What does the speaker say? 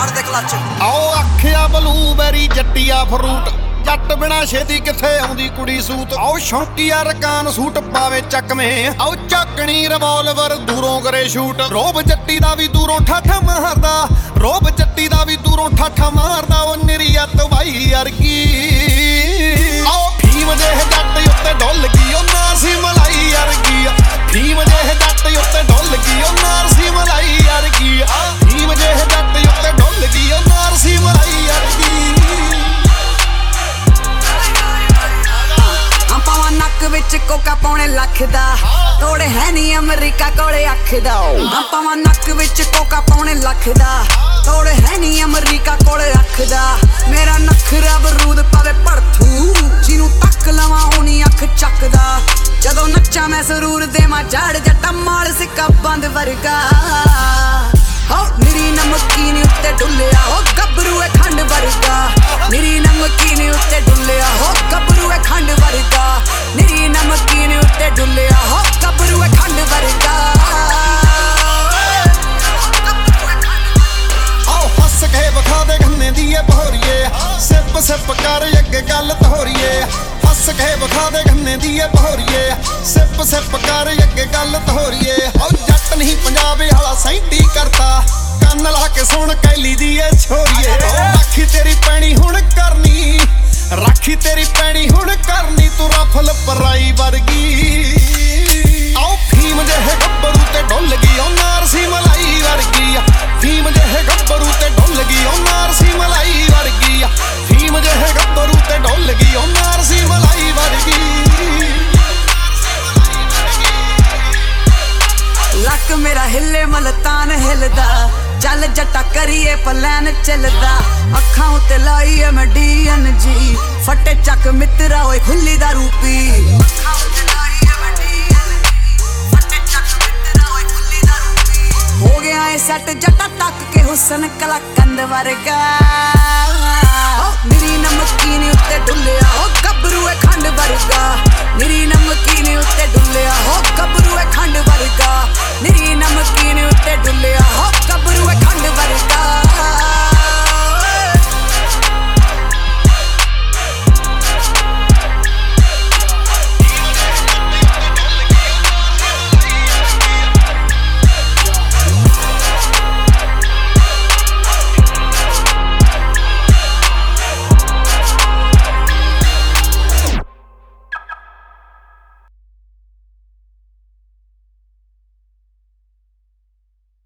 ਮਾਰ ਦੇ ਕਲੱਚ। ਆਓ ਆਖਿਆ ਬਲੂਬੈਰੀ ਜੱਟੀਆ ਫਰੂਟ, ਜੱਟ ਬਿਨਾ ਛੇਤੀ ਕਿੱਥੇ ਆਉਂਦੀ ਕੁੜੀ ਸੂਤ। ਆਓ ਸ਼ੌਂਕੀਆ ਰਕਾਨ ਸੂਟ ਪਾਵੇ ਚੱਕਵੇਂ, ਆਓ ਚੱਕਣੀ ਰਿਵਾਲਵਰ ਦੂਰੋਂ ਕਰੇ ਸ਼ੂਟ। ਰੋਬ ਜੱਟੀ ਦਾ ਵੀ ਦੂਰੋਂ ਠਾਠਾ ਮਾਰਦਾ, ਰੋਬ ਜੱਟੀ ਦਾ ਵੀ ਦੂਰੋਂ ਠਾਠਾ ਮਾਰਦਾ। ਉਹ ਨਿਰੀਅਤ ਬਾਈ ਅਰਗੀ ਆਓ ਫੀਮ ਜਿਹੇ ਜੱਟ ਉੱਤੇ ਡੁੱਲ ਗਈ ਉਹ ਨਾਰਸੀ ਮਲਾਈ ਅਰਗੀ। ਫੀਮ ਜਿਹੇ ਜੱਟ ਉੱਤੇ ਡੁੱਲ ਗਈ ਉਹ ਨਾਰਸੀ ਮਲਾਈ ਅਰਗੀ। ਫੀਮ ਜਿਹੇ ਜੱਟ ਉੱਤੇ ਡੁੱਲ ਗਈ ਉਹ ਨਾਰਸੀ ਮਲਾਈ ਅਰਗੀ। ਪਾਵਾਂ ਨੱਕ ਵਿੱਚ ਕੋਕਾ ਪੌਣੇ ਲੱਖ ਦਾ, ਤੋੜੇ ਹੈ ਨੀ ਅਮਰੀਕਾ ਕੋਲੇ ਅੱਖ ਦਾ। ਪਾਵਾਂ ਨੱਕ ਵਿੱਚ ਕੋਕਾ ਪੌਣੇ ਲੱਖ ਦਾ, ਤੋੜੇ ਹੈ ਨੀ ਅਮਰੀਕਾ ਕੋਲੇ ਅੱਖ ਦਾ। ਮੇਰਾ ਨਖਰਾ ਬਰੂਦ ਪਾਵੇ ਭੜਥੂ, ਜਿਹਨੂੰ ਤੱਕ ਲਵਾਂ ਉਹਨੀ ਅੱਖ ਚੱਕਦਾ। ਜਦੋਂ ਨੱਚਾਂ ਮੈਂ ਸਰੂਰ ਦੇਵਾਂ ਝਾੜ ਜੱਟਾ ਮਾਲ ਸਿੱਕਾ ਬੰਦ ਵਰਗਾ। ਹੋ ਨਿਰੀ ਨਮਕੀਨ ਉੱਤੇ ਡੁੱਲਿਆ ਹੋ ਗੱਭਰੂ ਏ ਖੰਡ ਵਰਗਾ। ਨਿਰੀ ਨਮਕੀਨ ਉੱਤੇ ਡੁੱਲਿਆ ਹੋ ਗੱਭਰੂ ਏ ਖੰਡ ਵਰਗਾ। ਨਿਰੀ ਨਮਕੀਨ ਉੱਤੇ ਡੁੱਲਿਆ ਹੋ ਗੱਭਰੂ ਏ ਖੰਡ ਵਰਗਾ। ਆਓ ਹੱਸ ਕੇ ਵਿਖਾ ਦੇ ਗੰਨੇ ਦੀ ਏ ਭੋਰੀਏ, ਸਿਪ ਸਿਪ ਕਰ ਅੱਗੇ ਗੱਲ ਤੋਰੀਏ। ਹੱਸ ਕੇ ਵਿਖਾ ਦੇ ਗੰਨੇ ਦੀ ਏ ਭੋਰੀਏ, ਸਿਪ ਸਿਪ ਕਰ ਅੱਗੇ ਗੱਲ ਤੋਰੀਏ। ਆਓ ਜੱਟ ਨਹੀਂ ਪੰਜਾਬ ਵਾਲਾ ਸੈਂਟੀ ਕਰਤਾ, ਕੰਨ ਲਾ ਕੇ ਸੁਣ ਕੈਲੀ ਦੀ ਏ ਛੋਰੀਏ। ਰਾਖੀ ਤੇਰੀ ਪੈਣੀ ਹੁਣ ਕਰਨੀ, ਰਾਖੀ ਤੇਰੀ ਪੈਣੀ ਹੁਣ ਕਰਨੀ, ਤੂੰ ਰਫਲ ਪਰਾਈ ਵਰਗੀ। ਆਓ ਫੀਮ ਜਿਹੇ ਗੱਭਰੂ ਤੇ ਡੁੱਲ ਗਈ ਉਹ ਨਾਰਸੀ ਮਲਾਈ ਵਰਗੀ। ਫੀਮ ਜਿਹੇ ਗੱਭਰੂ ਤੇ ਡੁੱਲ ਗਈ ਉਹ ਨਾਰਸੀ ਮਲਾਈ ਵਰਗੀ। ਫੀਮ ਜਿਹੇ ਗੱਭਰੂ ਤੇ ਡੁੱਲ ਗਈ ਉਹ ਨਾਰਸੀ ਮਲਾਈ ਵਰਗੀ। ਲੱਕ ਮੇਰਾ ਹਿੱਲੇ ਮਲਤਾਨ ਹਿੱਲਦਾ, ਚੱਲ ਜੱਟਾ ਕਰੀਏ ਪਲਾਨ ਚੱਲਦਾ। ਅੱਖਾਂ ਉੱਤੇ ਲਾਈ ਐ ਮੈਂ DNG, ਫੱਟੇ ਚੱਕ ਮਿੱਤਰਾ ਓਏ ਖੁੱਲੀ ਦਾ ਰੂਪੀ। ਅੱਖਾਂ ਉੱਤੇ ਲਾਈ ਐ ਮੈਂ DNG, ਫੱਟੇ ਚੱਕ ਮਿੱਤਰਾ ਓਏ ਖੁੱਲੀ ਦਾ ਰੂਪੀ। ਹੋ ਗਿਆ ਏ ਸੈੱਟ ਜੱਟਾ ਤੱਕ ਕੇ ਹੁਸਨ ਕਲਾ ਕੰਦ ਵਰਗਾ। ਨਿਰੀ ਨਮਕੀਨ